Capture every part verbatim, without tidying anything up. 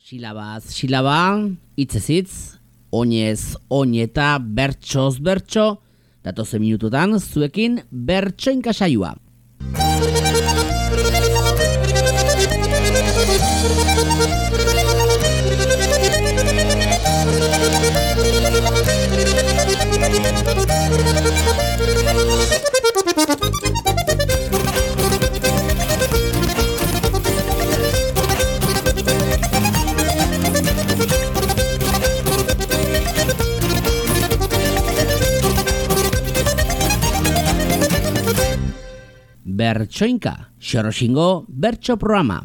Silabaz silaba, hitzez hitz, oinez oineta, bertsoz bertso, datozen minututan zuekin bertsoinka saioa. Bertsoinka, Xoroxingo bertso programa.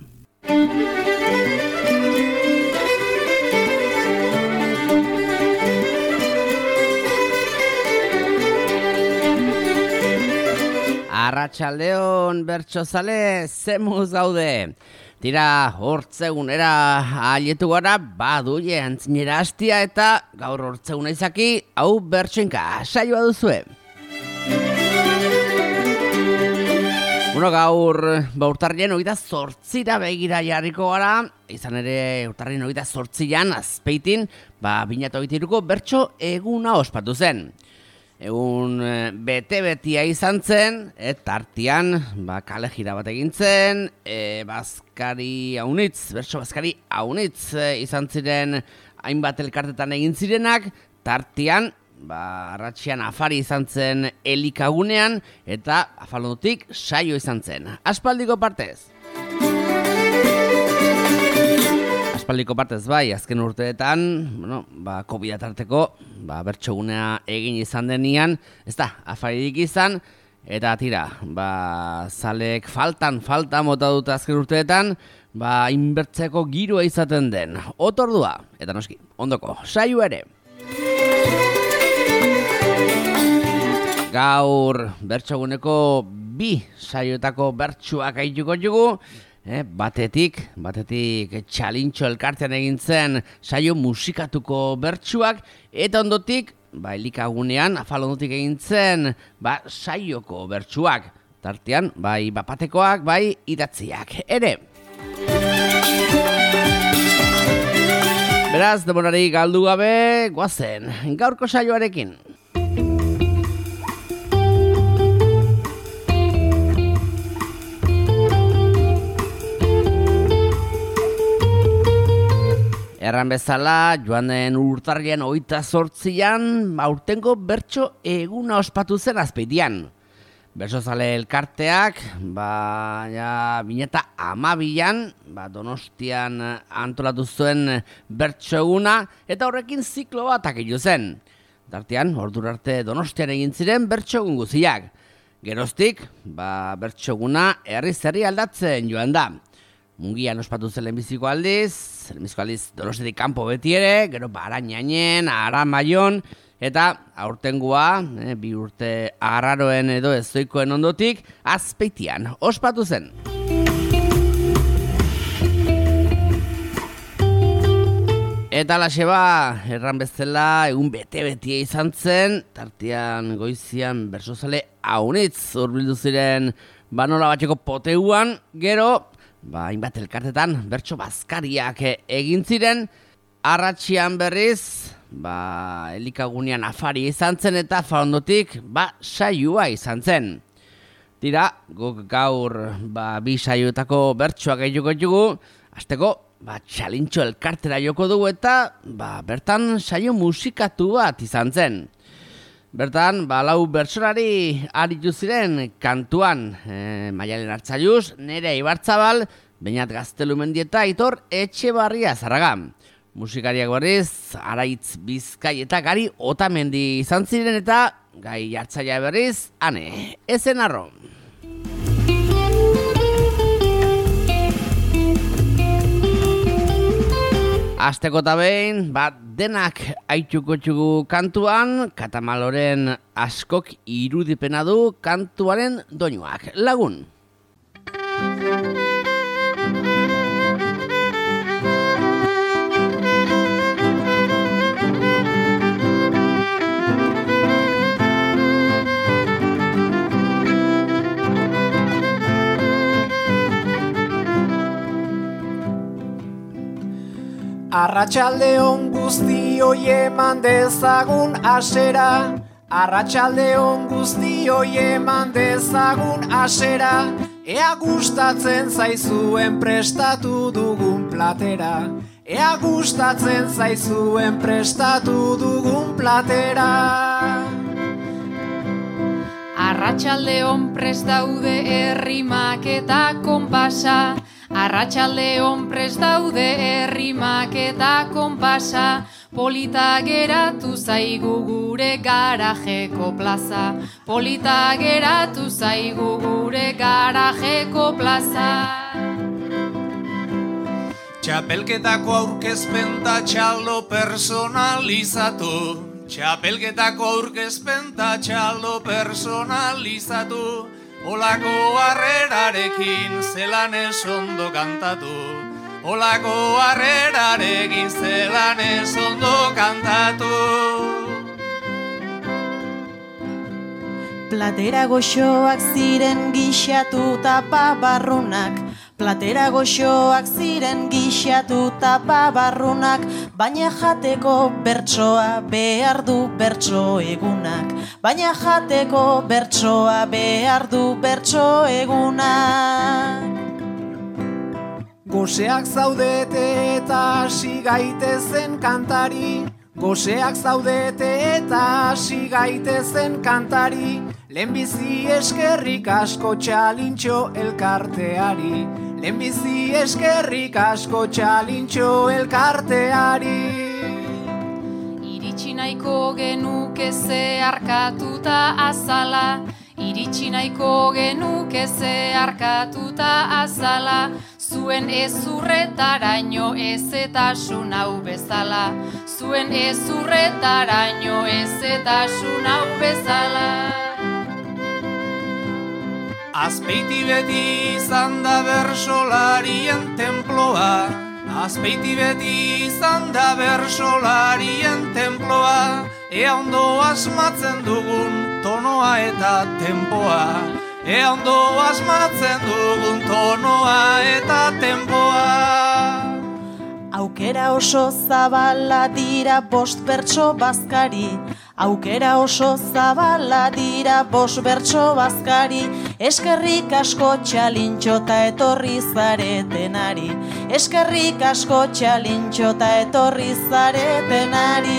Arratsaldeon bertsozale, zemuz gaude. Tira, hortzegunera aietu gara, baduie antzinera hastia eta gaur hortzeguna izaki, hau bertsoinka saioa duzue. Bueno, gaur, ba, urtarrien hogeita zortzira begira jarriko gara, izan ere urtarrien hogeita zortzian azpeitin, ba, binata hogeita hiruko bertso eguna ospatu zen. Egun bete-betia izan zen, eta artean, ba, kale jira bat egin zen, e, bazkari haunitz, bertso bazkari haunitz e, izan ziren hainbat elkartetan egin zirenak, tartean, ba, arratxian afari izan zen elikagunean eta afalondotik saio izan zen. Aspaldiko partez. Aspaldiko partez bai, azken urteetan, bueno, ba, COVID tarteko, ba, bertsogunea egin izan denian, ez da, afaririk izan, eta tira, ba, zalek faltan, falta mota dute azken urteetan, ba, inbertzeko giroa izaten den. Otordua, eta noski, ondoko, saio ere. Gaur bertsoguneko bi saioetako bertsuak aituko dugu, eh, batetik, batetik txalintxo elkartean egin zen saio musikatuko bertsuak, eta ondotik, ba, elikagunean, afalondotik egin zen, ba, saioko bertsuak, tartean, bai, bapatekoak, bai, idatziak, ere. Beraz, demorari galdu gabe, goazen, gaurko saioarekin. Erran bezala, joan den urtarrian hogeita zortzian, aurtengo bertso eguna ospatu zen azpeitian. Bertsozale elkarteak, ba, ja, bineta amabian, ba, Donostian antolatu zuen bertso eguna, eta horrekin ziklo bat akilu zen. Tartean, ordura arte Donostian egin ziren bertso egun guziak. Geroztik, ba, bertso eguna herri-zerri aldatzen joan da. Mungian ospatu zen lehenbiziko aldiz, lehenbiziko aldiz Donostiatik kanpo beti ere, gero Arañainen, Aramaion, eta aurtengoa, eh, bi urte arraroen edo ezoikoen ondotik, Azpeitian ospatu zen. Eta laxeba, erran bezala, egun bete-betia izan zen, tartean goizian bertsozale haunitz hurbildu ziren banola batxeko poteuan, gero, ba, hainbat elkartetan bertso bazkariak egin ziren, arratxian berriz, ba, elikagunean afari izan zen eta afalondotik, ba, saioa izan zen. Tira, guk gaur, ba, bi saioetako bertsoak egituko dugu, hasteko, ba, txalintxo elkartera joko dugu eta, ba, bertan saio musikatu bat izan zen. Bertan, ba, lau bertsolari aritu ziren kantuan, e, Maialen Artzaiuz, Nere Ibarzabal, Beñat Gaztelumendieta, Aitor Etxebarria Zarraga. Musikariak berriz, Araitz Bizkai eta Gari Otamendi izan ziren eta Gai Jartzaia berriz, Ane, ezen arro. Asteko eta behin, bat denak aituko txugu kantuan, Katamaloren askok irudipena du kantuaren doinuak. Lagun! Arratsaldeon guztioi eman dezagun asera, arratsaldeon guztioi eman dezagun asera, ea gustatzen zaizuen prestatu dugun platera, ea gustatzen zaizuen prestatu dugun platera. Arratsaldeon prest daude errimak eta konpasa, arratsaldeon prest daude errimak eta konpasa, polita geratu zaigu gure garajeko plaza, polita geratu zaigu gure garajeko plaza. Txapelketako aurkezpen ta txalo personalizatu, txapelketako aurkezpen ta txalo personalizatu, olako harrerarekin zelan ez ondo kantatu, olako harrerarekin zelan ez ondo kantatu. Platera goxoak ziren gixatu ta babarrunak, platera goxoak ziren gixatu ta babarrunak, baina jateko bertsoa behar du bertso egunak, baina jateko bertsoa behar du bertso egunak. Goseak zaudete eta hasi gaitezen kantari, goseak zaudete eta hasi gaitezen kantari, lehenbizi eskerrik asko txalintxo elkarteari, lehenbizi eskerrik asko txalintxo elkarteari. Iritsi nahiko genuke zeharkatuta azala, iritsi nahiko genuke zeharkatuta azala, zuen ezurretaraino ezetasun hau bezala, zuen ezurretaraino ezetasun hau bezala. Azpeiti beti izan da bersolarien temploa, azpeiti beti izan da bersolarien temploa, ea ondo asmatzen dugun tonoa eta tempoa, ea ondo asmatzen dugun tonoa eta tempoa. Aukera oso zabala dira bost bertso bazkari, aukera oso zabala dira bost bertso bazkari, eskerrik asko txalintxo ta etorri zaretenari, eskerrik asko txalintxo ta etorri zaretenari.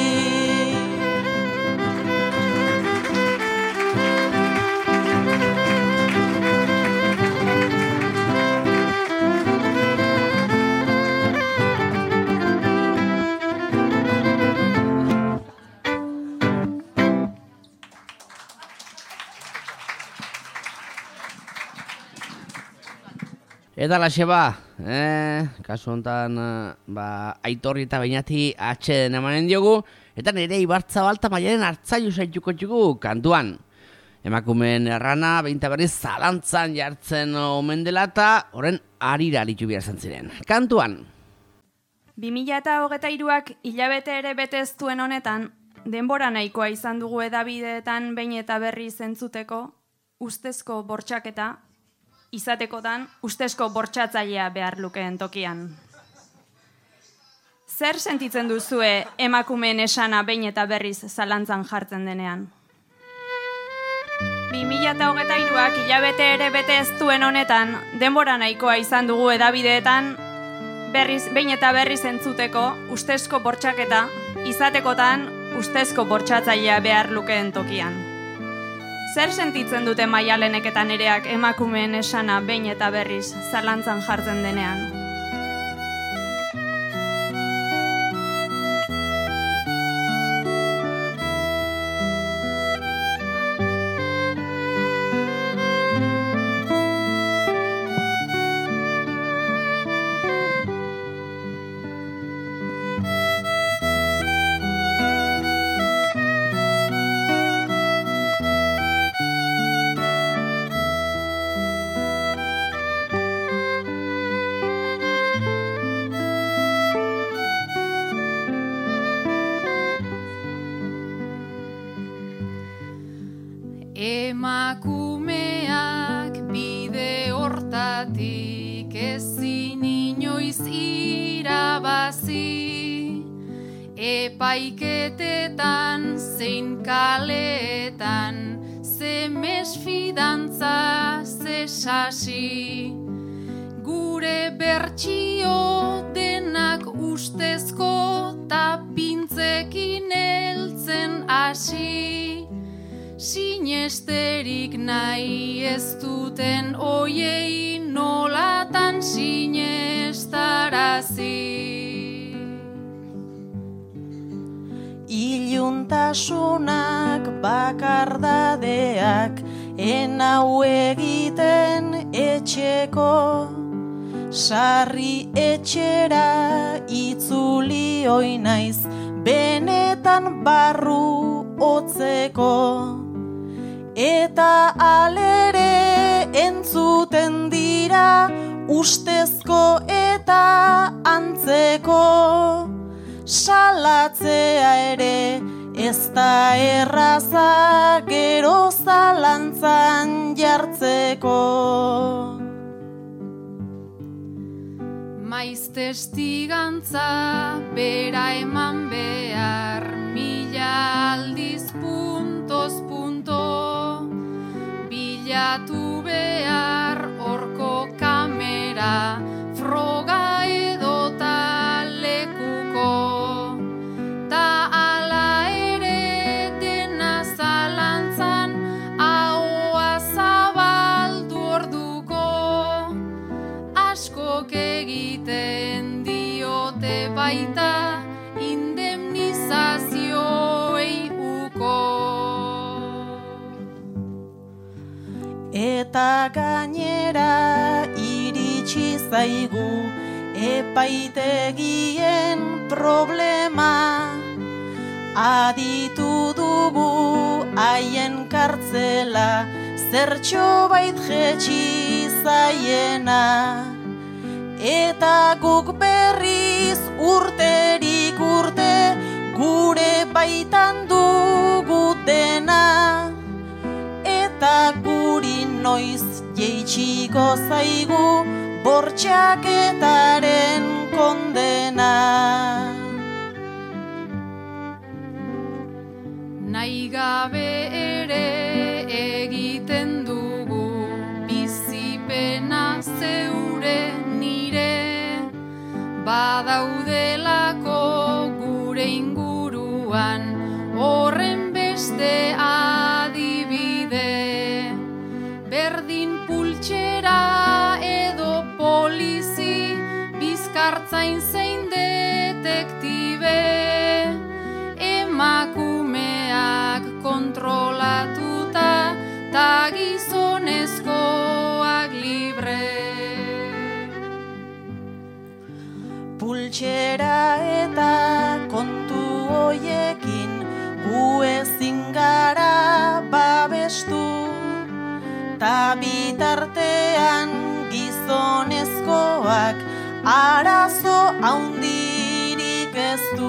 Eta laxe ba, eh, kasu honetan ba, Aitorri eta Beñati atxeden emanen diogu, eta nire Ibartzabalta Maialen hartzailu zaituko txugu kantuan. Emakumeen errana, behinta berriz zalantzan jartzen omen dela eta horren harira alitu behar ziren. Kantuan. bi mila hogeita hiruak hilabete ere bete ez duen honetan, denbora nahikoa izan dugu hedabideetan behin eta berri zentzuteko, ustezko bortxaketa, izatekotan ustezko bortxatzailea behar lukeen tokian. Zer sentitzen duzue emakumeen esana behin eta berriz zalantzan jartzen denean? bi mila hogeita hiruak hilabete ere bete ez duen honetan, denbora nahikoa izan dugu hedabideetan berriz, behin eta berriz entzuteko ustezko bortxaketa, izatekotan ustezko bortxatzailea behar lukeen tokian. Zer sentitzen dute Maialenek eta Nereak emakumeen esana behin eta berriz zalantzan jartzen denean? Emakumeak bide hortatik ezin inoiz irabazi. Epaiketetan zein kaleetan, ze mesfidantza, ze sasi. Gure bertsio denak ustezko ta pintzekin heltzen hasi. Sinesterik nahi ez duten oiei nolatan sinestarazi. Iluntasunak bakardadeak enau egiten etxeko. Sarri etxera itzuli oi naiz benetan barru hotzeko. Eta alere entzuten dira ustezko eta antzeko. Salatzea ere ez da erraza gero zalantzan jartzeko. Maiz testigantza bera eman behar, mila aldiz puntoz punto. Bilatu behar horko kamera, froga edota lekuko. Ta ala ere dena zalantzan, ahoa zabaldu orduko. Askok egiten diote baita, indemnizazioei uko. Eta gainera iritsi zaigu epaitegien problema. Aditu dugu haien kartzela, zertxo bait jetxi zaiena. Eta guk berriz urterik urte gure baitan dugu dena. Eta guri noiz jeitsiko zaigu bortxaketaren kondena. Nahi gabe ere egiten dugu bizipena zeure nire. Badaudelako gure inguruan horren beste adibide. Berdin pultxera edo polizi, bizkartzain zein detektibe. Emakumeak kontrolatuta ta gizonezkoak libre. Pultxera eta kontu hoiekin gu ezin gara babestu. Ta bitartean gizonezkoak arazo haundirik ez du.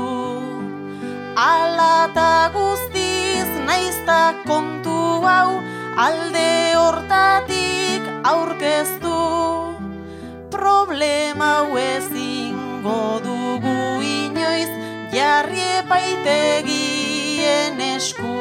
Ala ta guztiz naizta kontu hau alde hortatik aurkeztu. Problema hau ezingo dugu inoiz jarri epaitegien esku.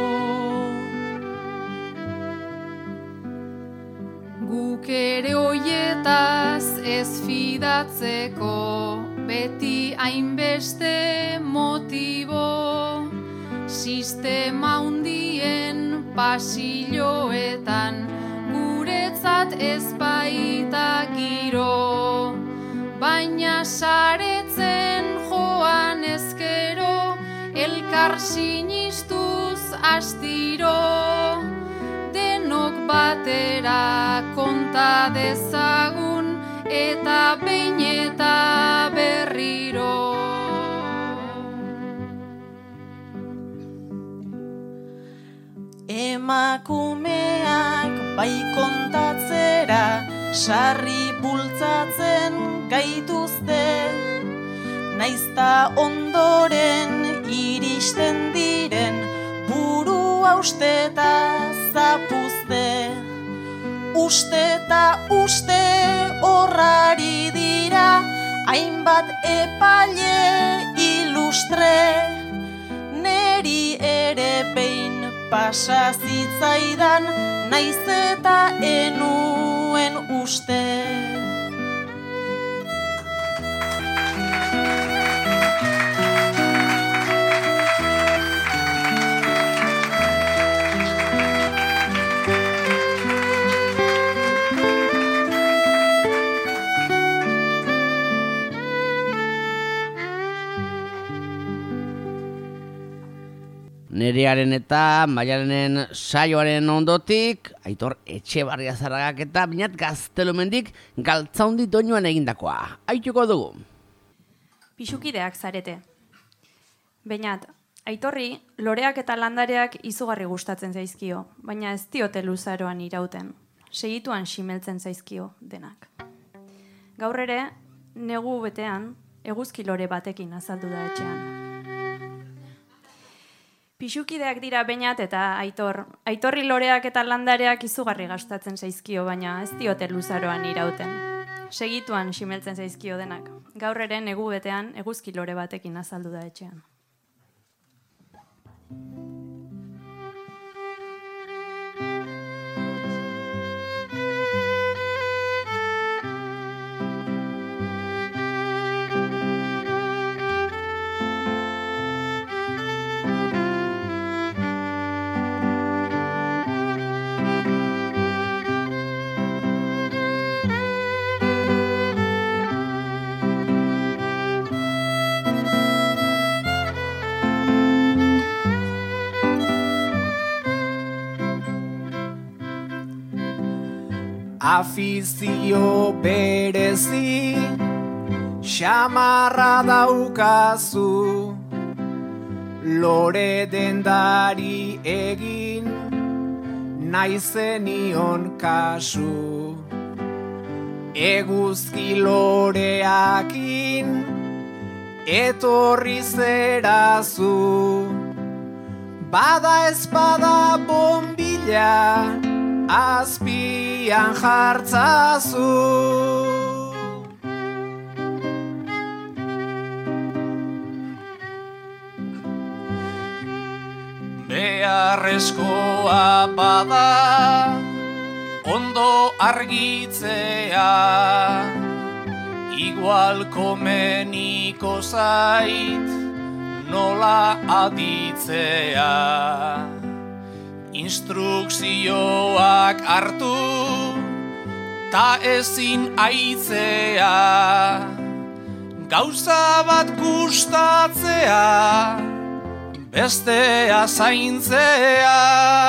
Guk ere hoietaz ez fidatzeko, beti hainbeste motibo. Sistema hundien pasilloetan, guretzat ez baita giro. Baina saretzen joan ezkero, elkar sinistuz astiro. Denok batera konta dezagun eta behin eta berriro. Emakumeak bai kontatzera sarri bultzatzen gaituzte. Naizta ondoren iristen diren buru hausteta zapuzte. Usteta uste horrari dira hainbat epaile ilustre. pasa zitzaidan, naiz eta enuen uste. Nerearen eta Maialenen saioaren ondotik, Aitor Etxebarria Zarragak eta Binat Gaztelumendik galtzaundi doinuan egindakoa. Aituko dugu. Pixukideak zarete. Binat, Aitorri loreak eta landareak izugarri gustatzen zaizkio, baina ez diote luzaroan irauten. Segituan simeltzen zaizkio denak. Gaur ere, negu betean, eguzki lore batekin azaldu da etxean. Pixukideak dira Binat eta Aitor. Aitorri loreak eta landareak izugarri gastatzen zaizkio, baina ez diote luzaroan irauten. Segituan simeltzen zaizkio denak. Gaur ere negu betean eguzki lore batekin azaldu da etxean. Afizio berezi, xamarra daukazu, lore dendari egin, naizenion kasu. Eguzki loreakin, etorri zerazu, bada espada bombilla, azpian jartzazu. Beharrezkoa bada ondo argitzea, igual komeniko zait nola aditzea. Instrukzioak hartu, ta ezin aitzea, gauza bat gustatzea, bestea zaintzea.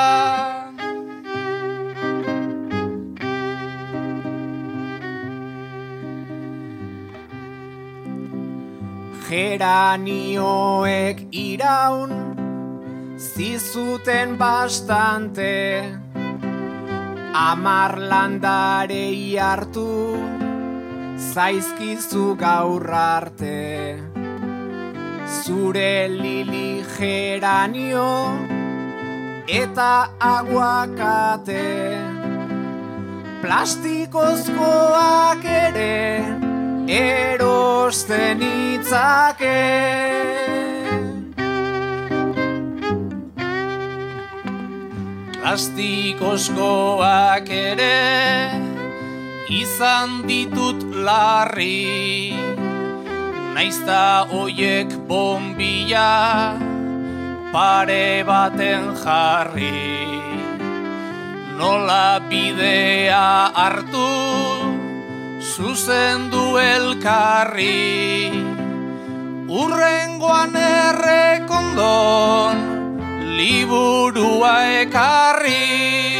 Geranioek iraun, zizuten bastante, amar landarei hartu, zaizkizu gaur arte. Zure lili geranio eta aguakate, plastikozkoak ere erosten itzake. Plastikozkoak ere izan ditut larri, naizta oiek bombilla pare baten jarri. Nola bidea hartu zuzendu elkarri, urrengoan errekondon liburua ekarri.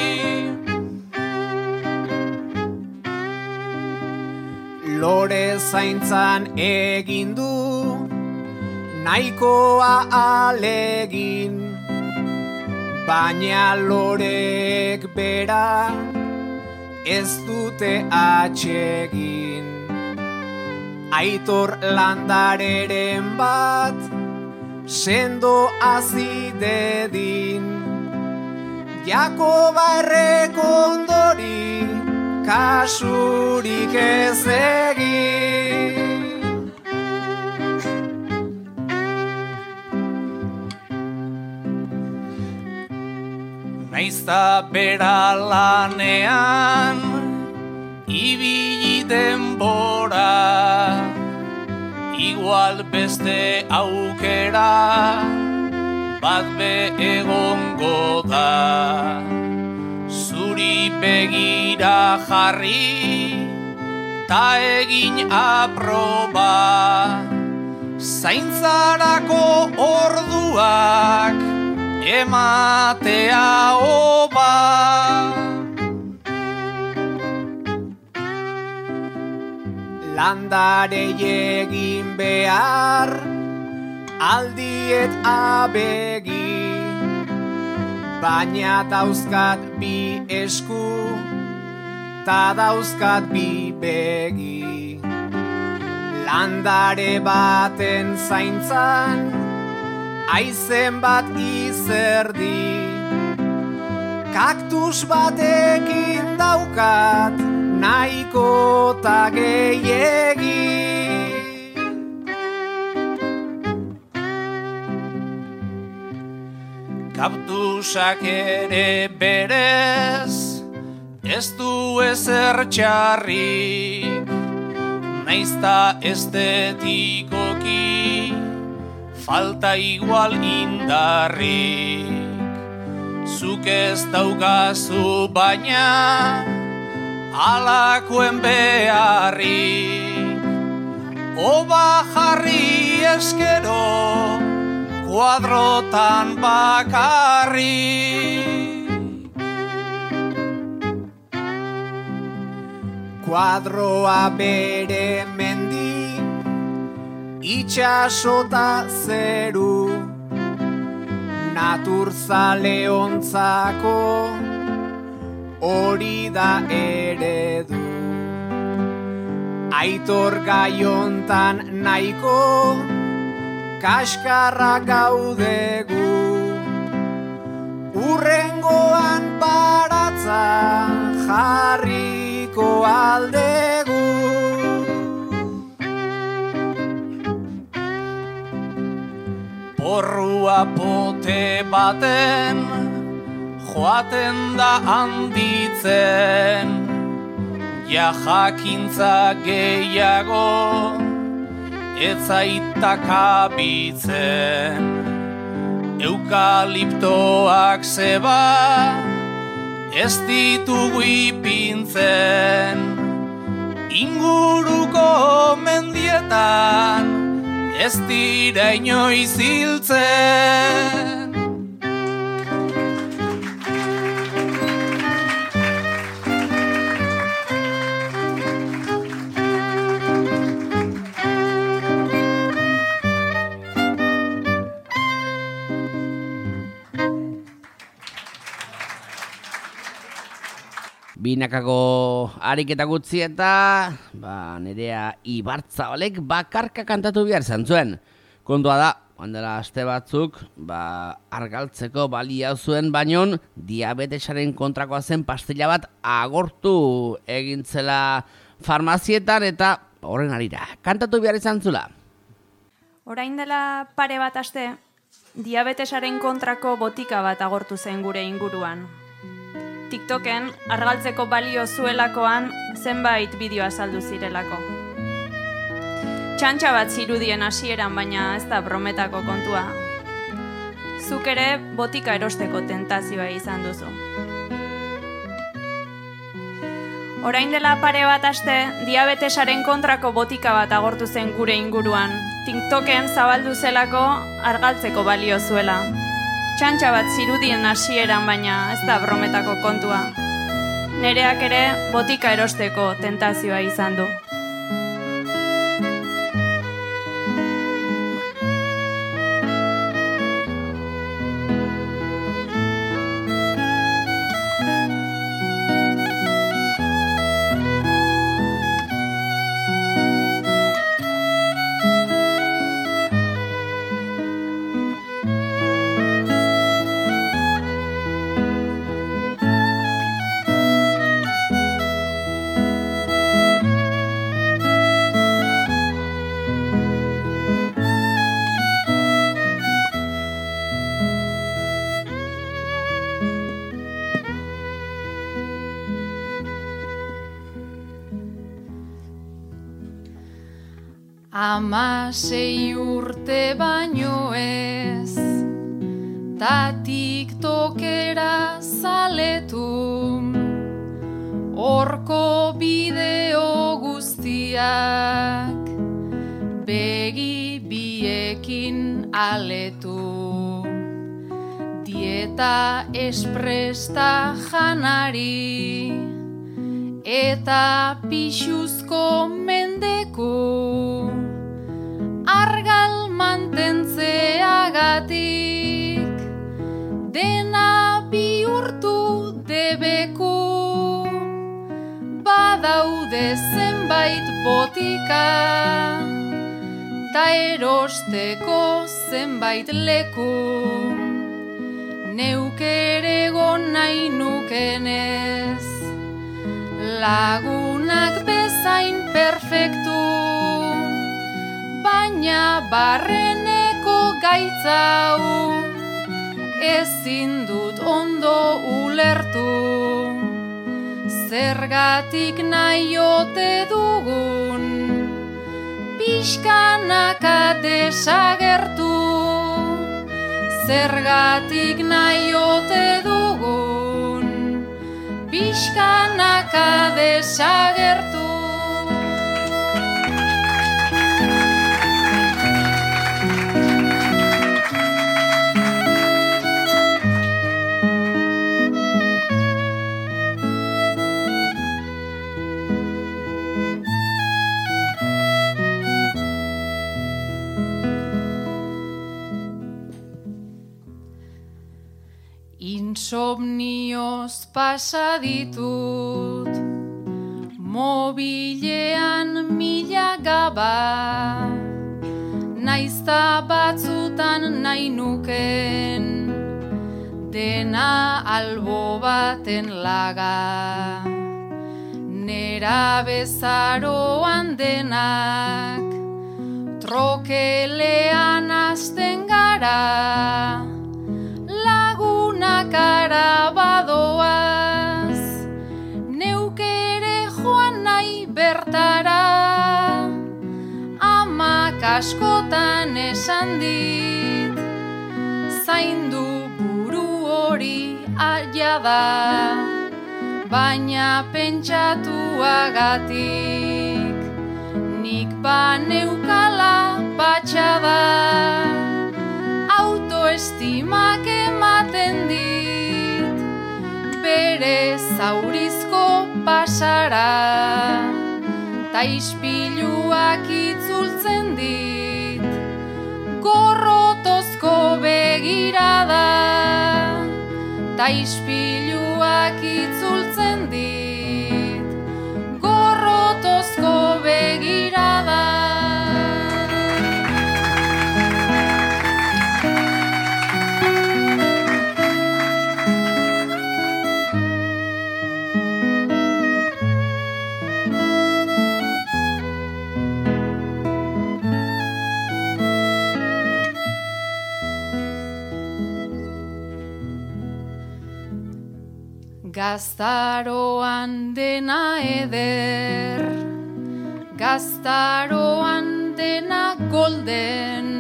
Lore zaintzan egin du, nahikoa alegin, baina loreek bera ez dute atsegin. Aitor landareren bat sendo azidedin, Jakoba errekondori kasurik ez egin. naizta bera lanean ibili denbora, igual beste aukera bat be egongo da. Zuri begira jarri ta egin aproba, zaintzarako orduak ematea oba. Landarei egin behar aldiet abegi, baina dauzkat bi esku ta dauzkat bi begi. Landare baten zaintzan aizen bat izerdi, kaktus batekin daukat nahiko ta gehiegi. Kaktusak ere berez ez du ezer txarrik, naizta estetikoki falta igual indarrik. Zuk ez daukazu baina alakoen beharrik, oba jarri eskero kuadrotan bakarrik. Kuadroa bere mendi, itxasota zeru, naturzale ontzako hori da eredu. Aitor gaiontan nahiko kaskarra gaudegu, urrengoan baratza jarriko aldegu. Porrua pote baten joaten da handitzen, ja jakintza gehiago ez zaitak abitzen. Eukaliptoak zeba ez ditugu ipintzen, inguruko mendietan ez dira inoiz hiltzen. Binakako ariketa gutzi eta ba, Nerea Ibartzabalek bakarka kantatu behar zantzuen. Kontua da, handela aste batzuk ba, argaltzeko balia zuen, baino diabetesaren kontrakoa zen pastilla bat agortu egintzela farmazietan eta horren arira. Kantatu behar izan zula. Orain dela pare bat aste, diabetesaren kontrako botika bat agortu zen gure inguruan. TikToken argaltzeko balio zuelakoan zenbait bideo azaldu zirelako. Txantxa bat zirudien hasieran, baina ez da brometako kontua. Zuk ere botika erosteko tentazioa izan duzu. Orain dela pare bat aste, diabetesaren kontrako botika bat agortu zen gure inguruan. TikToken zabaldu zelako argaltzeko balio zuela. Txantxa bat zirudien hasieran, baina ez da brometako kontua. Nereak ere botika erosteko tentazioa izan du. Hamasei urte baino ez, ta tiktokera zaletu, horko bideo guztiak, begi biekin aletu. Dieta espresta janari, eta pixuzko mendeku, argal mantentzeagatik, dena bihurtu debeku, badaude zenbait botika, ta erosteko zenbait leku, neukere egon nahi nukenez, lagunak bezain perfektu, baina barreneko gaitzau, ezin dut ondo ulertu, zergatik nahi ote dugun, pixkanaka desagertu, zergatik nahi ote dugun, pixkanaka desagertu. Insomnioz pasa ditut, mobilean mila gaba, naizta batzutan nahi nuken, dena albo baten laga. Nera bezaroan denak, trokelean hasten gara, kara badoaz, neukere joan nahi bertara, amak askotan esan dit, zaindu buru hori aia da, baina pentsatuagatik, nik baneukala patxada, autoestimak ematen dit, bere zaurizko pasara, ta ispiluak itzultzen dit, gorrotozko begirada, ta ispiluak itzultzen dit, gorrotozko begirada. Gaztaroan dena eder, gaztaroan dena golden,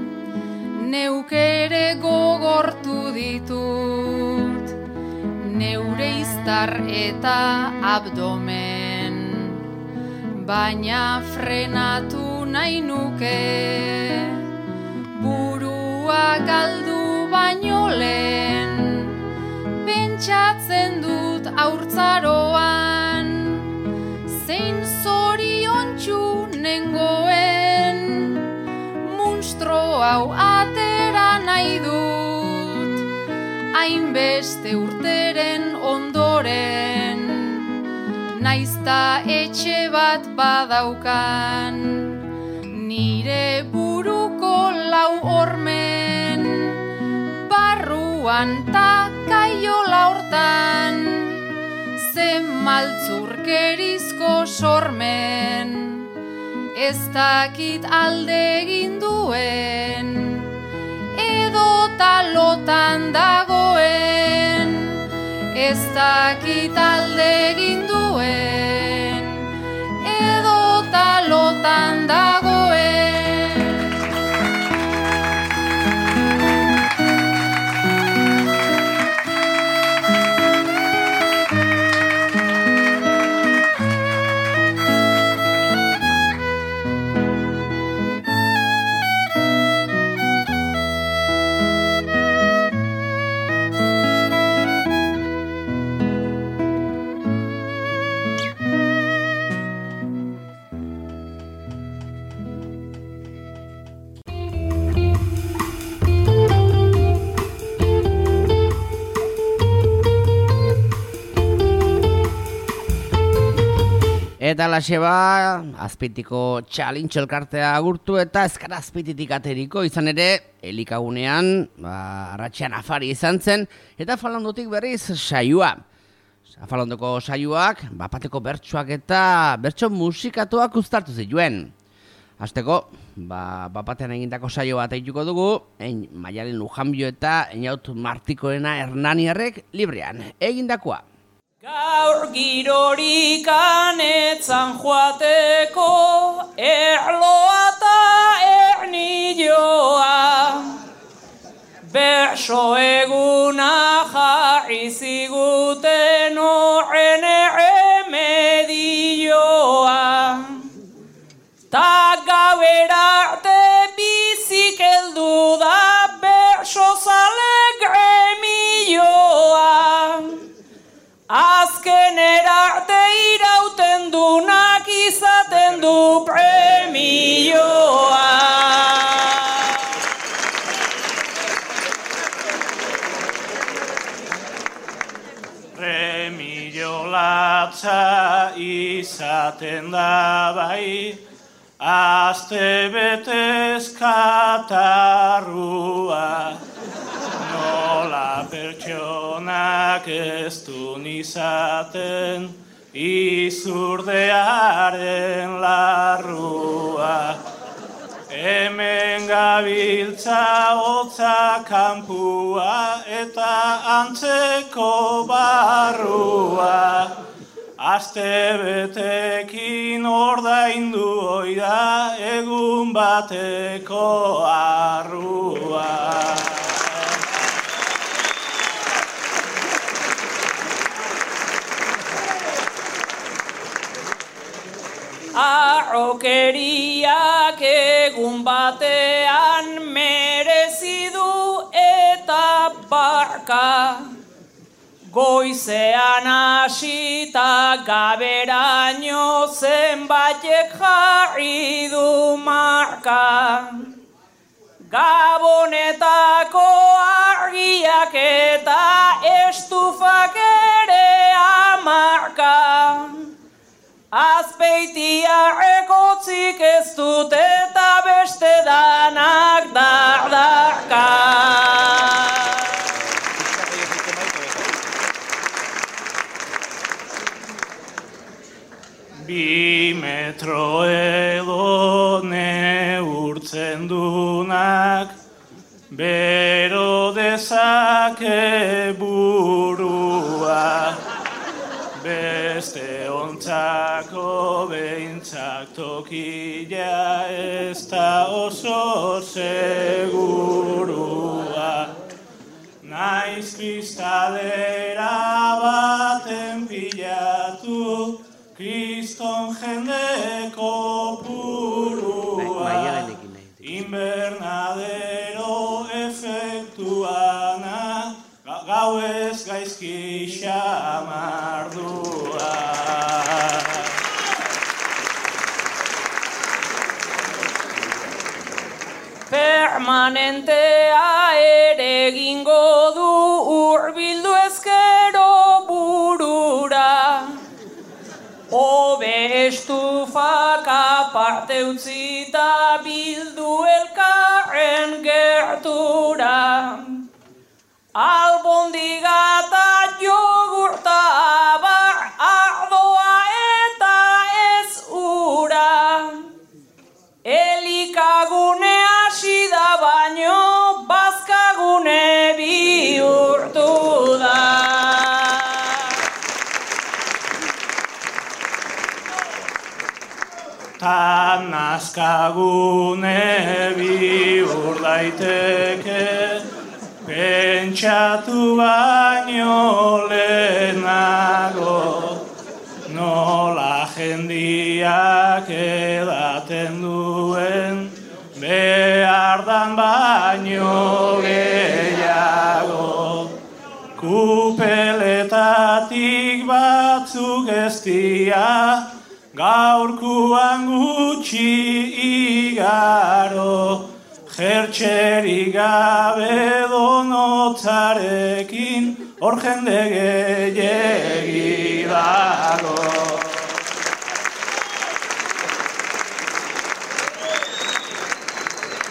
neukere gogortu ditut, neure iztar eta abdomen, baina frenatu nahi nuke, burua galdu baino lehen, pentsatzen dut haurtzaroan, zein zoriontsu nengoen, munstro hau atera nahi dut, hainbeste urteren ondoren, naizta etxe bat badaukan, nire buruko lau hormen, barruan ta kaiola hortan, ze maltzurkerizko sormen, ez dakit alde egin duen, edo talotan dagoen, ez dakit alde egin duen, edo talotan dagoen. Eta laxe ba, Azpeitiko challenge elkartea agurtu eta ezkara Azpeititik ateriko izan ere, elikagunean, ba, arratxean afari izan zen, eta Falandotik berriz saioa. Falandoko saioak, bapateko bertsoak eta bertso musikatuak uztartu zituen. Hasteko, ba, bapatean egindako saio bat eituko dugu, ein Maialen Lujanbio eta Einaut Martikoena Hernaniarrek librean egindakoa. Gaur girorik anetzan joateko, erloa eta ernilloa. Berso eguna jarri ziguten horren erremedioa. Ta gauera arte bizik heldu da berso zale gremioa. Azken erarte irauten dunak izaten du premioa. Premio latza izaten da bai, aste betez katarrua. Nola pertsonak ez dun izaten izurdearen larrua. Hemen gabiltza hotza kanpua eta antzeko barrua. Aste betekin ordaindu oida egun bateko arrua. Arrokeriak egun batean merezi du eta barka. Goizean hasita gaberaino zenbaitek jarri du marka. Gabonetako argiak eta estufak ere hamarka. Azpeitiarrek otzik ez dut eta beste danak dardarka. Bi metro edo neurtzen dunak, bero dezake burua. Beste ontzako behintzak tokila ez da oso segurua. Naiz kristalera baten pilatu, kriston jendeko purua. Invernadero efektuana, gau ez gaizki xamardua. Permanentea ere egingo du hurbildu ezkero burura. Obe estufak aparte utzita bildu elkarren gertura. Albondiga eta jogurta abar, ardoa eta ez ura. Elikagune hasi da baino, bazkagune bihurtu da. Ta nazkagune bihur daiteke, pentsatu baino lehenago, nola jendiak edaten duen, behardan baino gehiago. Kupeletatik batzuk ez dira, gaurkuan gutxi igaro. Jertxerik gabe donotzarekin, hor jende gehiegi dago.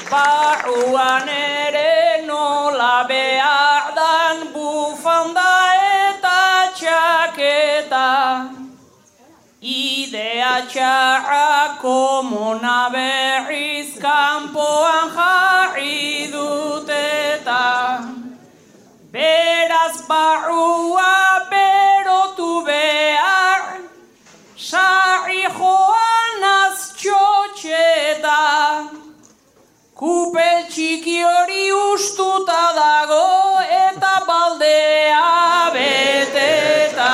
barruan ere nola behar dan bufanda eta txaketa. Idea txarra komuna berriz kanpoan jarri duteta. Beraz barrua berotu behar, sarri joan aztxotxeta. Kupel txiki hori ustuta dago eta baldea beteta.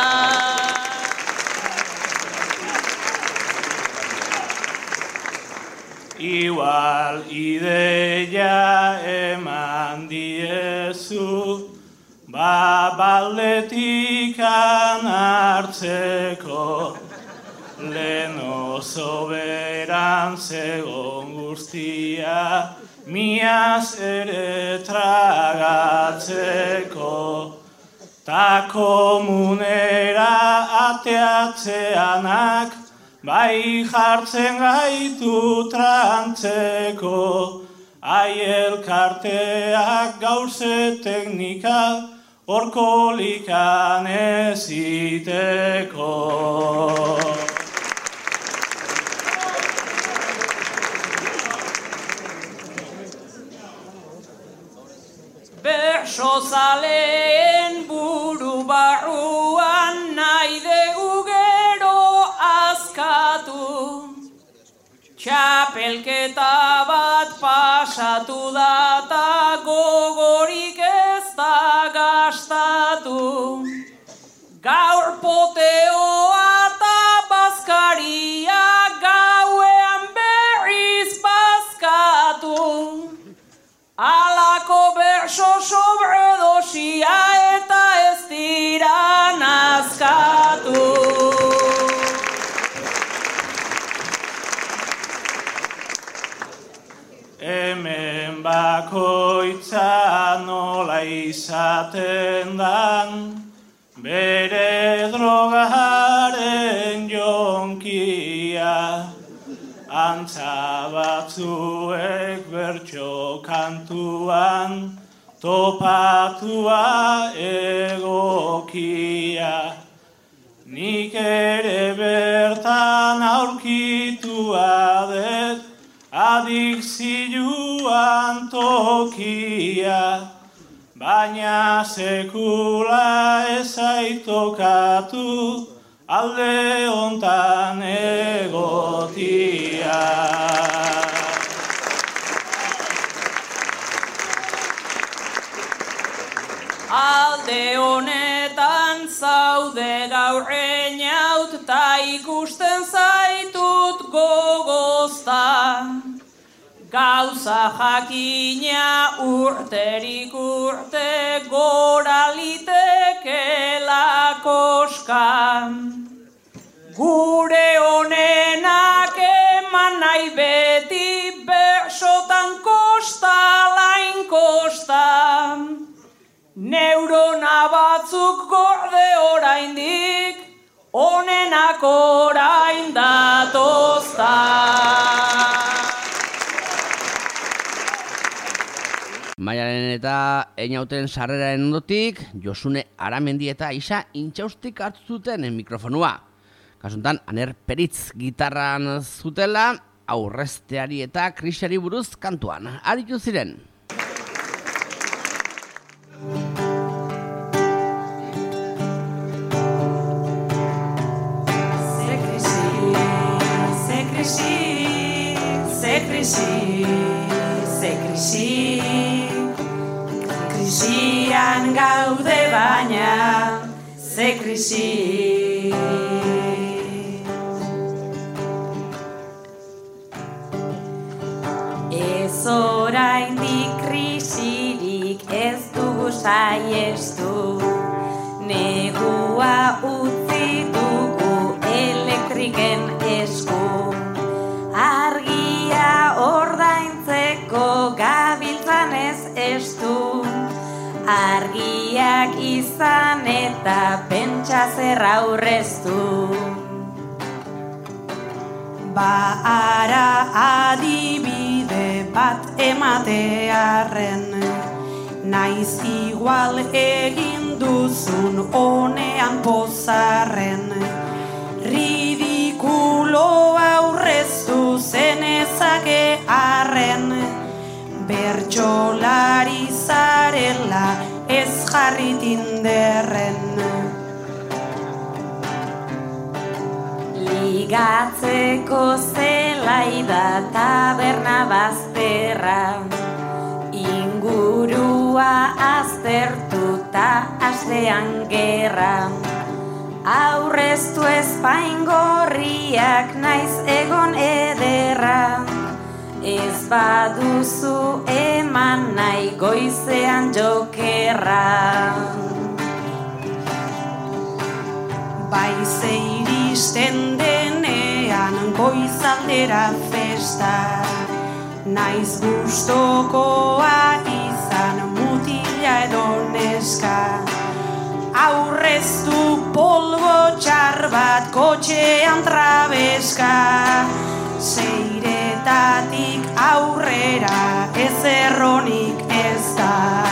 Igual ideia eman diezu, ba baldetikan hartzeko. Leno soberan zegon guztia, miaz ere tragatzeko. Ta komunera ateatzeanak, bai jartzen gaitu trantzeko. Ai elkarteak gauze teknika, horko likan eziteko. Bersozaleen buru barruan nahi dugu gero azkatu. Txapelketa bat pasatu da ta gogorik ez da gastatu. Gaur poteoa ta bazkaria gauean berriz bazkatu. Alako berso sobredosia eta ez dira nazkatu. Hemen bakoitza nola izaten dan, bere drogaren jonkia. Antza batzuek bertso kantuan, topatua egokia. Nik ere bertan aurkitua dut, adikzioan tokia. Baina sekula ez aitokatu, alde hontan egotia. Alde honetan zaude gaur einaut, ta ikusten zaitut gogozta. Gauza jakina urterik urte gora litekela koska. Gure honenak eman nahi beti bersotan kosta lain kosta. Neurona batzuk gorde oraindik, honenak orain datozta. Maialen eta Einauten sarreraren ondotik, Josune Aramendi eta Isa Intxaustik hartu zuten mikrofonua. Kasuntan, Aner Peritz gitarran zutela, aurrezteari eta krisiari buruz kantuan. Aritu ziren. Ze krisi, ze krisi, ze krisi, ze krisi. Krisian gaude baina, ze krisi. Ez oraindik krisirik ez dugu saiestu, negua utzi dugu elektriken esku. Argia ordaintzeko gabiltzan ez estu, argiak izan eta pentsa zer aurreztu. Ba ara adibide bat ematearren, naiz igual egin duzun honean pozarren, ridikulo aurreztu zenezake arren, bertsolari zarela ez jarri tinderren. Ligatzeko zelai da taberna bazterra, ingurua aztertuta astean gerra, aurreztu espaingorriak naiz egon ederra, ez baduzu eman nahi goizean jokerra. Baize iristen denean goizaldera festa, naiz gustokoa izan mutila edo neska, aurreztu polbo txar bat kotxean trabeska, seiretatik aurrera ez erronik ez da.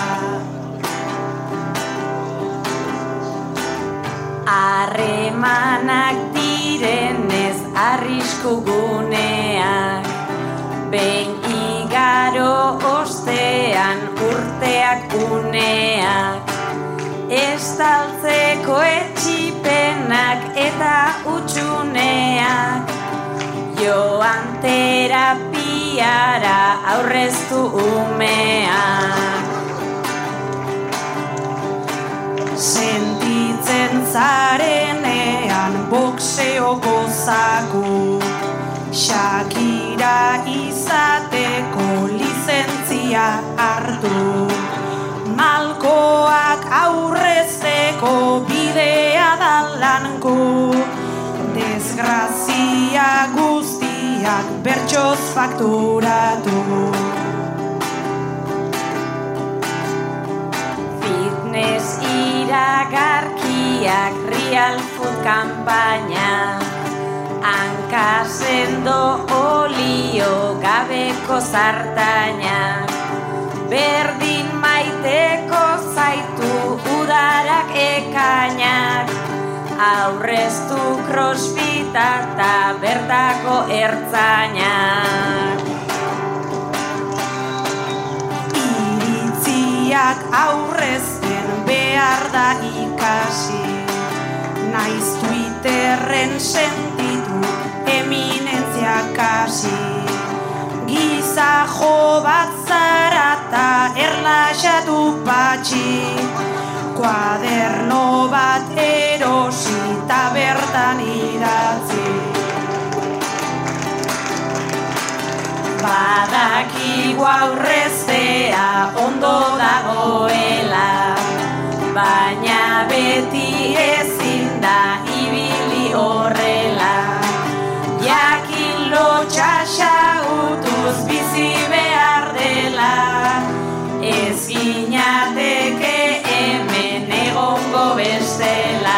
Harremanak direnez arrisku guneak, behin igaro ostean urteak uneak, estaltzeko etxipenak eta utxuneak, joan terapiara aurreztu umeak. Sentitzen zarenean boxeoko zaku, Shakira izateko lizentzia hartu, malkoak aurrezteko bidea dalanku, desgrazia guztiak bertsoz fakturatu. Fitness iragarkiak, real food kampaina, hankasendo olio gabeko zartainak, berdin maiteko zaitu udarak ekainak, aurreztu crossfita eta bertako ertzainak. Iritziak aurrezten behar da ikasi, naiz Twitterren sentitu eminentzia kasi, giza jo bat zara eta erlaxatu patxi, kuaderno bat erosi eta bertan idatzi. Badakigu aurreztea ondo dagoela, baina beti ezin da ibili horrela, jakin lotxaxa utuz bizi behar dela, ez ginateke hemen egongo bestela.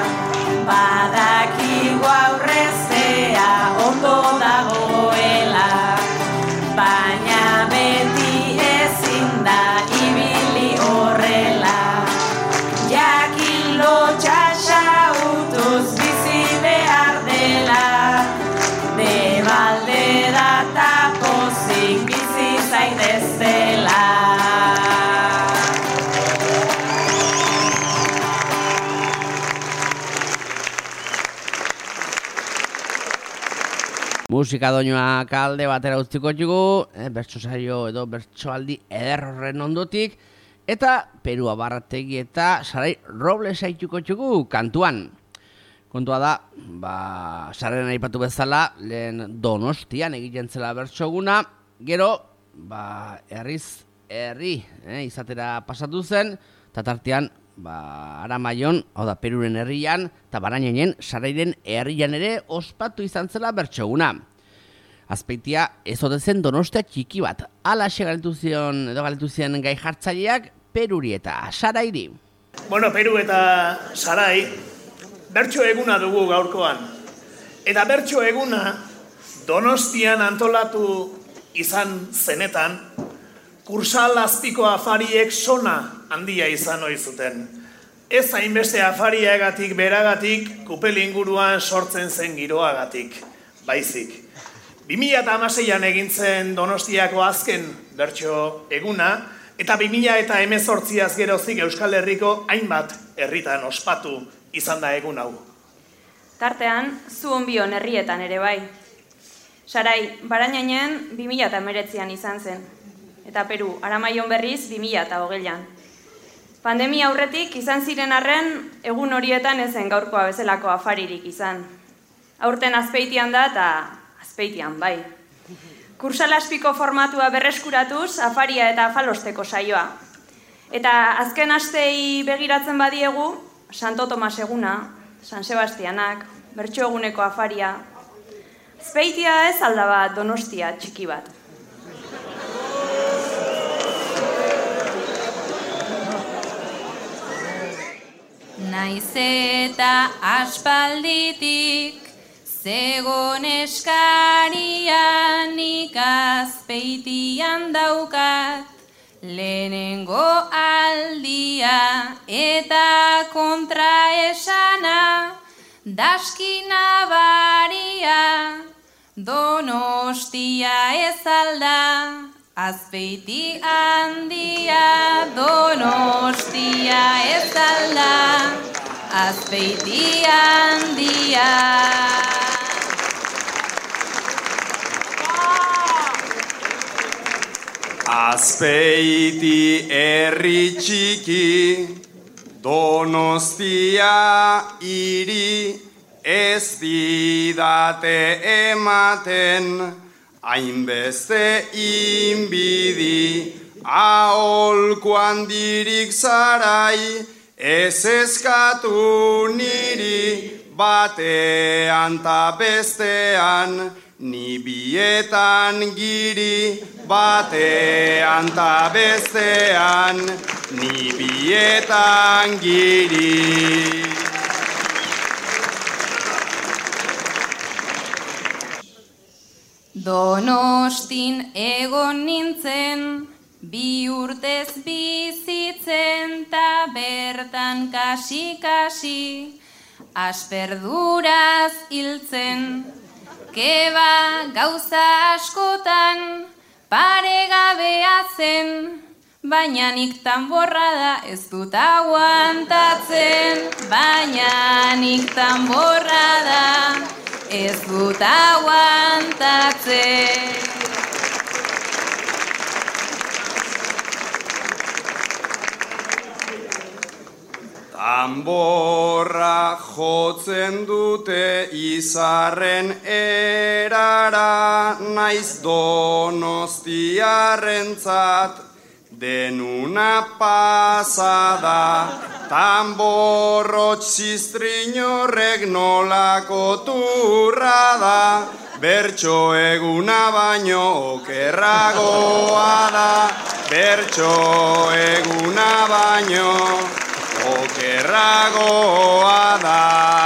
Badakigu aurreztea ondo dagoela, baina beti ezin da ibili horrela, jakin lotxaxa utuz bizi behar dela, debalde data pozik bizi zaitezela. Musika doinoak alde batera utziko txugu, eh, bertso saio edo bertsoaldi eder horren ondotik, eta Perua Barrategi eta Sarai Robles aituko txugu kantuan. Kontua da, ba, sarren aipatu bezala, lehen Donostian egiten zela bertsoguna, gero, ba, herriz herri eh, izatera pasatu zen, eta tartean, ba, Aramaion, hau da, Peruren herrian, eta Barañoinen, Sarairen herrian ere ospatu izan zela bertsoguna. Azpeitia ez ote zen Donostia txiki bat, alaxe galetu zion, edo galetu zion gai jartzaileak Peruri eta Sarairi. Bueno, Peru eta Sarai, bertso eguna dugu gaurkoan. Eta bertso eguna Donostian antolatu izan zenetan, kursal azpiko afariek sona handia izan ohi zuten. Ez hainbeste afariagatik beragatik, kupel inguruan sortzen zen giroagatik, baizik. bi mila hamaseian egin zen Donostiako azken bertso eguna, eta bi mila hemezortziaz gerozik Euskal Herriko hainbat herritan ospatu izan da egun hau. Tartean, zu onbion herrietan ere bai. Sarai, Barainainen bi mila hemeretzian izan zen, eta Peru, Aramaion berriz bi mila hogeian. Pandemia aurretik izan ziren arren, egun horietan ezen gaurkoa bezalako afaririk izan. Aurten Azpeitian da eta Azpeitian bai. Kursalaspiko formatua berreskuratuz, afaria eta afalosteko saioa. Eta azken astei begiratzen badiegu, Santo Tomas eguna, San Sebastianak, bertso eguneko afaria. Azpeitia ez alda bat Donostia txiki bat. Naiz eta aspalditik zegon eskarian ikazpeitian daukat lehenengo aldia eta kontraesana daskina baria Donostia ez alda Azpeiti handia Donostia ez alda Azpeiti handia. Azpeiti herri txiki, Donostia hiri, ez didate ematen, hainbeste inbidi, aholku handirik zarai, ez eskatu niri, batean ta bestean, ni bietan giri, batean ta bestean, ni bietan giri. Donostin egon nintzen, bi urtez bizitzen, ta bertan kasi-kasi, asperduraz hiltzen. Keba gauza askotan paregabea zen, baina nik tanborra da ez dut aguantatzen, baina nik tanborra da ez dut aguantatzen. Tanborra jotzen dute izarren erara, naiz Donostiarrentzat denuna pasada. Tanborrotx ziztrinorrek nolako turra da, bertso eguna baino okerragoa da, bertso eguna baino okerragoa da.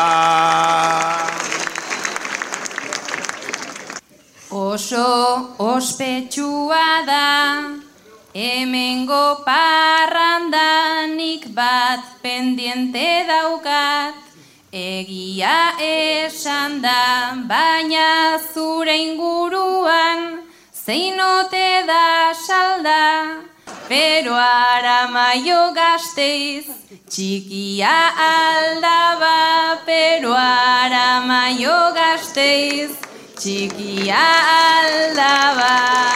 Oso ospetsua da, hemengo parrandanik bat pendiente daukat, egia esan da, baina zure inguruan zein ote da salda, pero Aramaio Gasteiz txikia aldaba, pero Aramaio Gasteiz txikia aldaba.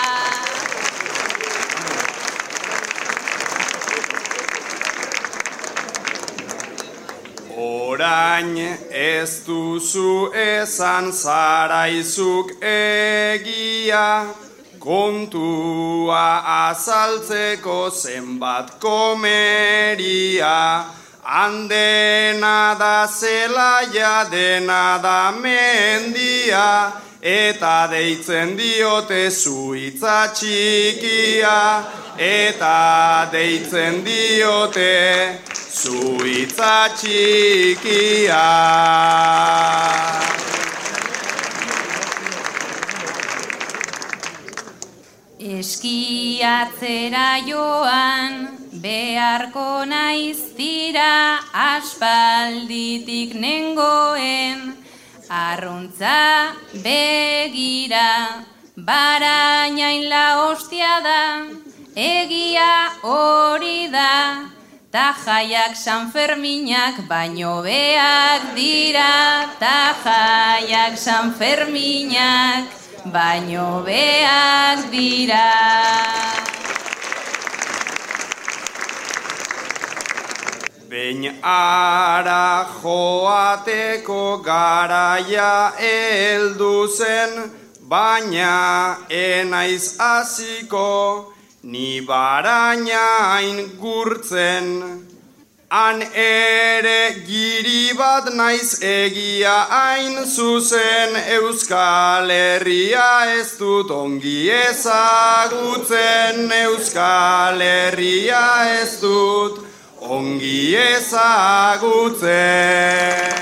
Orain ez duzu esan zaraizuk egia, kontua azaltzeko zenbat komeria, handena da zelaia, dena da mendia, eta deitzen diote zuitza txikia, eta deitzen diote zuitza txikia. Eskiatzera joan, beharko naiz tira, aspalditik nengoen, arruntza begira, barainain la hostia da, egia hori da, ta jaiak San Ferminak baino beak dira, ta jaiak San Ferminak baino beak dira. Behin ara joateko garaia heldu zen, baina enaiz hasiko ni barainain gurtzen. Han ere giri bat naiz egia hain zuzen, Euskal Herria ez dut ongi ezagutzen, Euskal Herria ez dut ongi ezagutzen.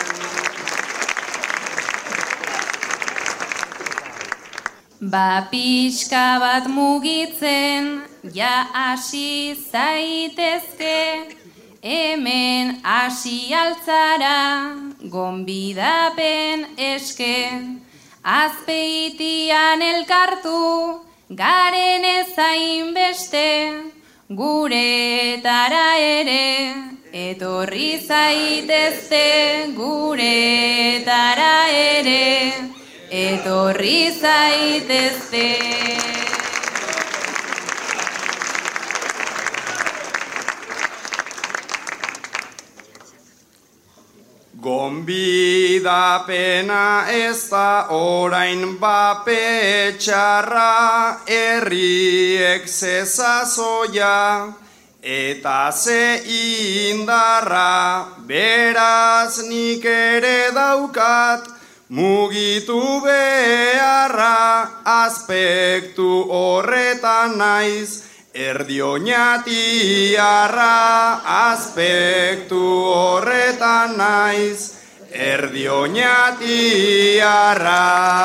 Ba pixka bat mugitzen, ja hasi zaitezke, hemen hasi altzara, gonbidapen eske, azpeitian elkartu, garen ezain beste, guretara ere, etorri zaitezte, guretara ere, etorri zaitezte. Gonbidapena ez da orain bape txarra, herriek zezazoia eta ze indarra, beraz nik ere daukat mugitu beharra, aspektu horretan naiz erdioñatiarra, aspektu horretan naiz erdioñatiarra.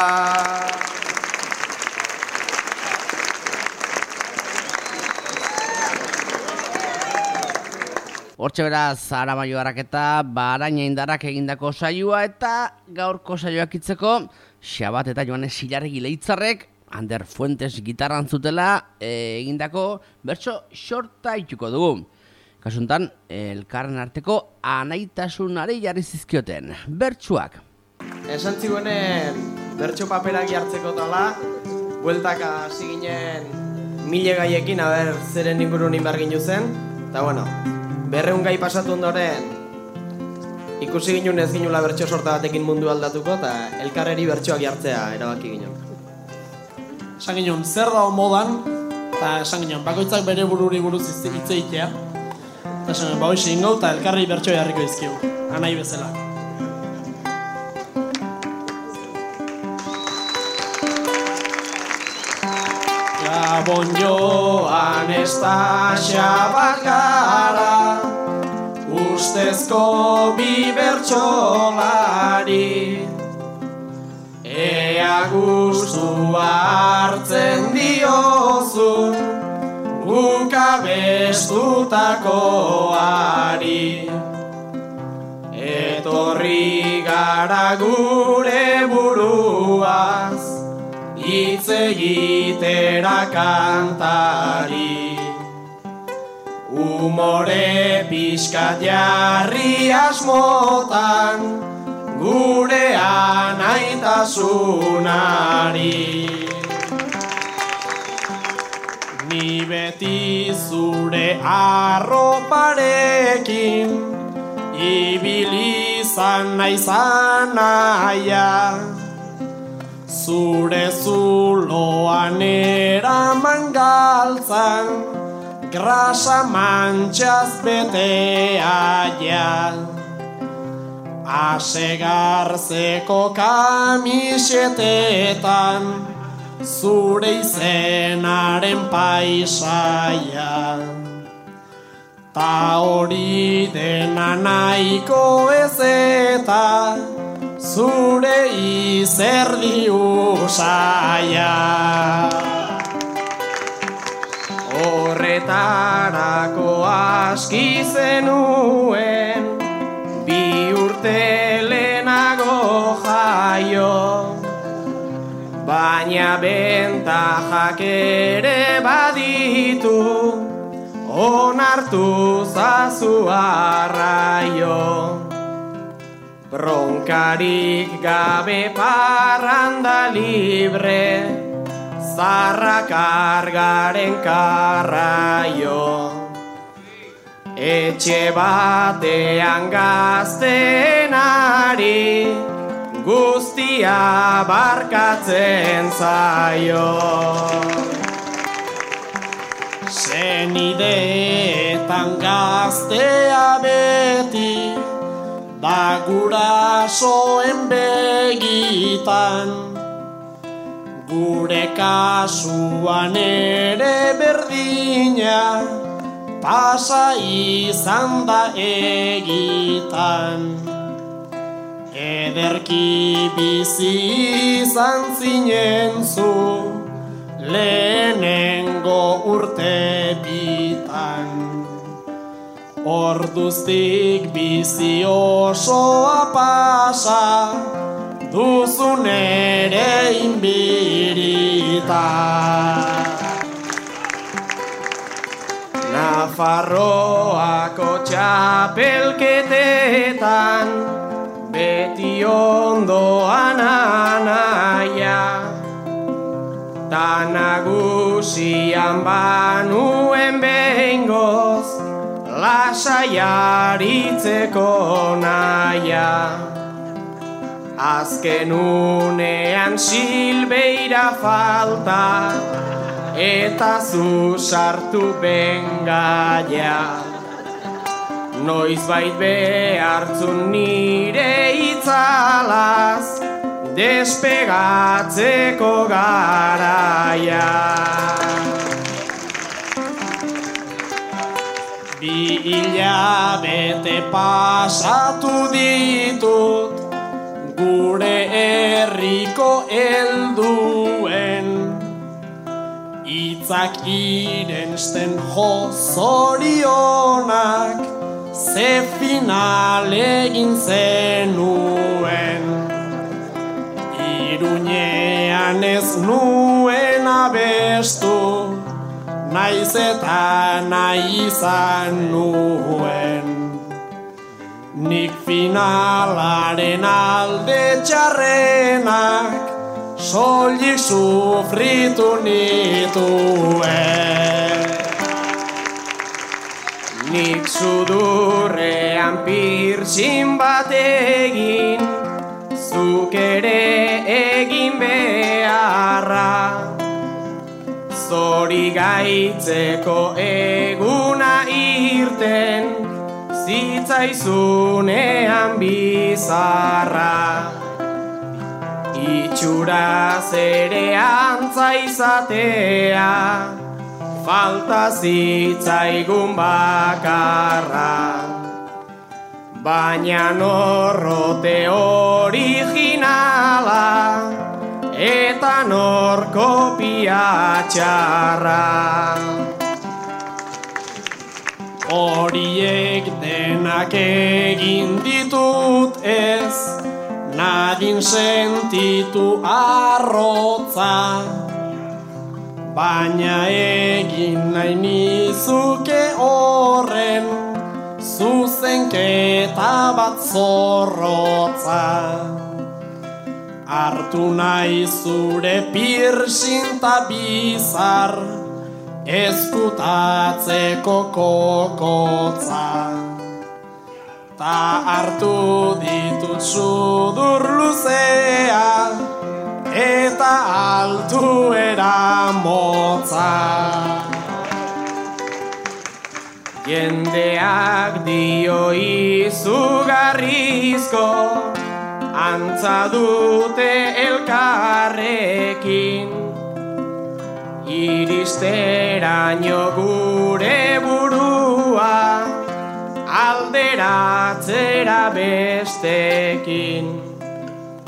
Hortxe beraz, Aramaio Arraketa, Baraina Indarrak egindako saioa eta gaurko saioak itzeko, Xabat eta Joanes Silarregi Leitzarrek, Ander Fuentes gitarran zutela egindako bertso xorta ituko dugu. Kasuntan, elkarren arteko anaitasunari jarri zizkioten. Bertsuak. Esan ziguenen bertso paperak jartzeko tala, bueltaka hasi ginen mile gaiekin, aber zeren ingurun inbar ginu zen, eta bueno, berreun gai pasatu ondoren, ikusi ginen ez ginula bertso sorta batekin mundu aldatuko, eta elkarreri bertsoak jartzea erabaki ginen. Esan ginen, zer da modan, eta esan ginen, bakoitzak bere bururi buruz hitz egitea. Eta esan ginen, ba hoxe ingo, eta elkarri bertso jarriko izkigu, anai bezala. Gabon joan ez da Xabat gara, ustezko bi bertsolari. Ea gustua hartzen diozun, guk abestutakoari. Etorri gara gure buruaz, hitz egitera kantari. Umore pixkat jarri asmotan, gure anaitasunari. Ni beti zure arroparekin, ibili izan naizan naia. Zure zuloan eraman galtzan, grasa mantxaz betea ja. Asegarzeko kamisetetan, zure izenaren paisaia. Ta hori dena nahiko ez eta, zure izerdi usaia. Horretarako aski zenuen, bi urte lehenago jaio, baina bentajak ere baditu, onartu zazu arraio. Bronkarik gabe parranda libre, zarra kargaren karraio. Etxe batean gaztenari, guztia barkatzen zaio. Zenideetan gaztea beti, da gurasoen begitan, gure kasuan ere berdina, pasa izan da egitan. Ederki bizi izan zinen zu, lehenengo urte bitan. Orduztik bizi osoa pasa, duzun ere inbirita. Nafarroako txapelketetan, beti ondoan anaia, ta nagusian banuen behingoz, lasai aritzeko naia. Azken unean silbeira falta, eta zu sartu bengaia. Noizbait behartzun nire itzalaz, despegatzeko garaia. Bi hilabete pasatu ditut, gure herriko helduen, hitzak irensten jo zorionak, ze final egin zenuen. Iruñean ez nuen abestu, naiz eta nahi izan nuen. Nik finalaren alde txarrenak, soilik sufritu nituen. Nik sudurrean pirtsin bat egin, zuk ere egin beharra. Zori gaitzeko eguna irten, zitzaizunean bizarra. Itxuraz ere antza izatea, falta zitzaigun bakarra. Baina norrote originala, eta nor kopia txarra. Horiek denak egin ditut ez, nadin sentitu arrotza, baina egin nahi nizuke horren, zuzenketa bat zorrotza. Hartu nahi zure pirsin ta bizar, ezkutatzeko kokotza. Ta hartu ditut sudur luzea, eta altuera motza. Jendeak dio izugarrizko, antza dute elkarrekin, iristeraino gure burua, alderatzera bestekin.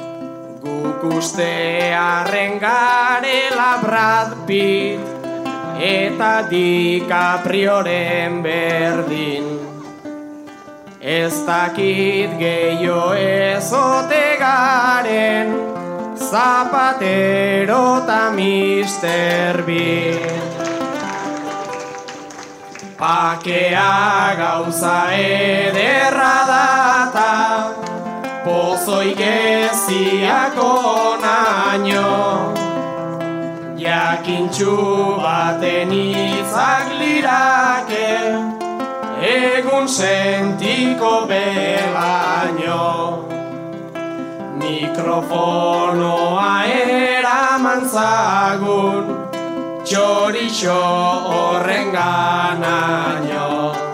Guk uste arren garela Brad Pitt, eta DiCaprioren berdin. Ez dakit gehiago ezote garen, Zapatero eta mister Bean. Pakea gauza ederra data, pozoi geziak onaino, jakintxu baten itzak lirake, egun sentiko belaino. Mikrofonoa eraman zagun, txorixo horren ganaino.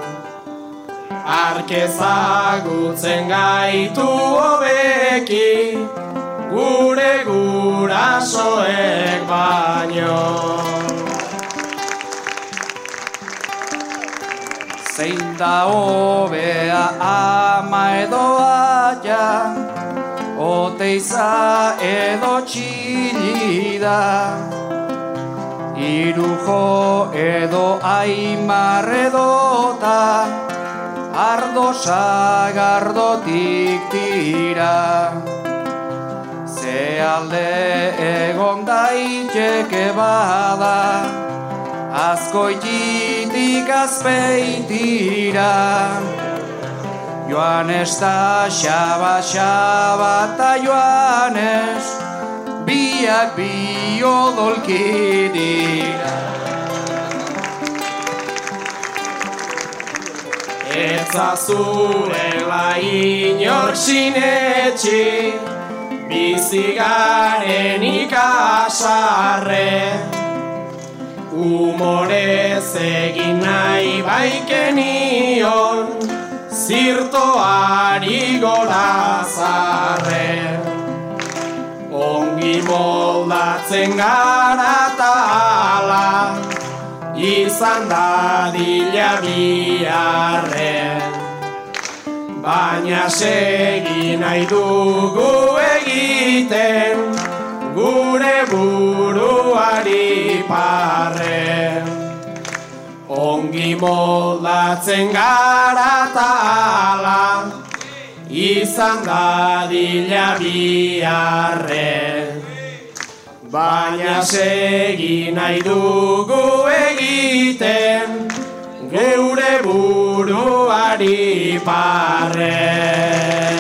Arkezagutzen gaitu hobeki, gure gurasoek baino. Zein da hobea ama edo aia, oteiza edo txilida, irujo edo aimar edota, ardo sagardotik tira. Ze alde egon daiteke bada, azkoititik azpeitira. Joanes ta xaba, xaba ta Joanes, biak bi odolki dira. Etzazurela inor sinetxi, bizigaren ikasarre. Humorez egin nahi baikenion, zirtoari gorazarre. Ongi moldatzen gara eta ala, izan dadila biharren. Baina segi nahi dugu egiten, gure buruari parren. Ongi moldatzen gara eta ala, izan dadila biharren. Baina segi nahi dugu egiten, geure buruari parren.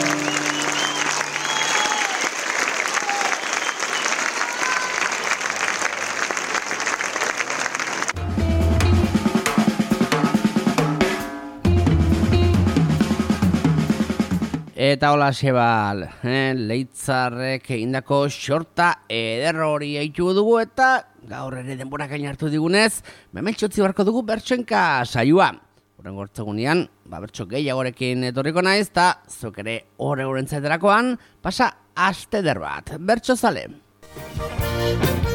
Eta hola Sebal, eh, Leitzarrek egindako xorta eder hori eitu dugu eta gaur ere denbora gain hartu digunez, mementxotzi barko dugu bertsoenka saioa. Horren gortzegunean, ba, bertso gehiagorekin etorriko naiz, eta zuk ere horre horren zaiterakoan, pasa aste eder bat, bertso zale.